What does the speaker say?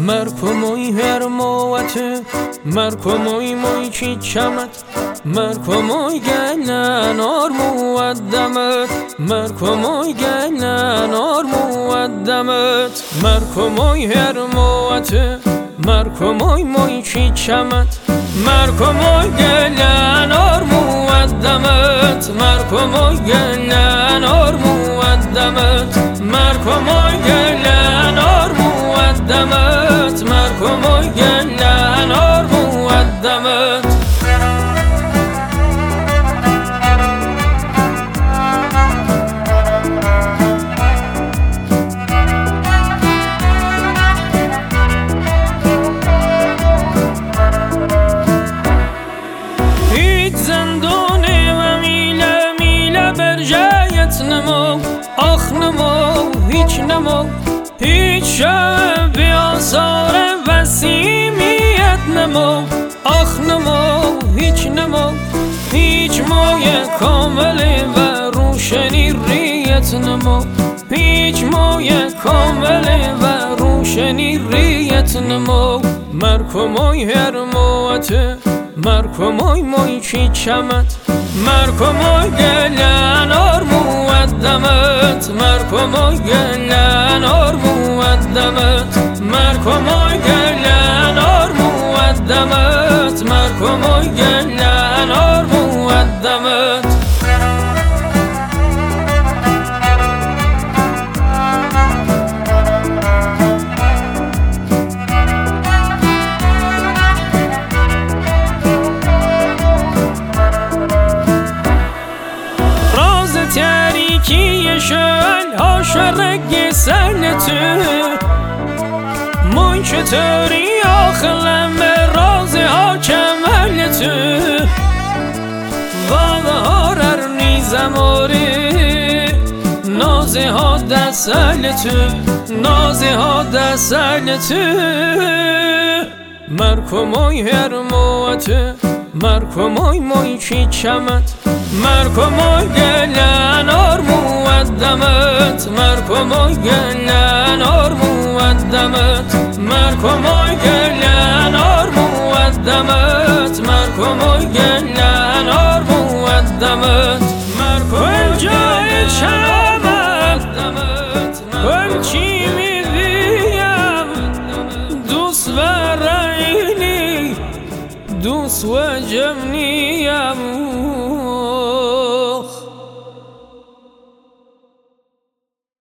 مرکموی هر موت مرکموی موی چی چمت مرکموی گلن آر مودمت مرکموی گلن آر مودمت مرکموی هر موت مرکموی موی چی چمت مرکموی گلن آر مودمت مرکموی گلن آر مودمت مرکموی گلن آر مودمت مرکموی گلن آر مودمت آخ نمو هیچ نمو هیچ شب آثار وسیمیت نمو آخ نمو هیچ نمو هیچ مای کامل و روشنی ریت نمو هیچ مای کامل و روشنی ریت نمو مرکموی هر موت مرکموی موی چی چمت مرکموی گلن آر مودمت مرکموی گلن آر مودمت مرکموی گلن آر مودمت مرکموی گلن آر مودمت تاریکی شل هاشرگ سنتو من چطوری آخلم راز ها کملتو واقع ها رر نیزم آره نازه ها دستلتو نازه ها دستلتو مرکموی هر موت مرکموی موی چی چمت مرکموی گلن آر مودمت مرکموی گلن آر مودمت مرکموی گلن آر مودمت مرکموی گلن آر مودمت مرکموی جای چمت کل چی میدیم دوست و رینی دوست و جمنیم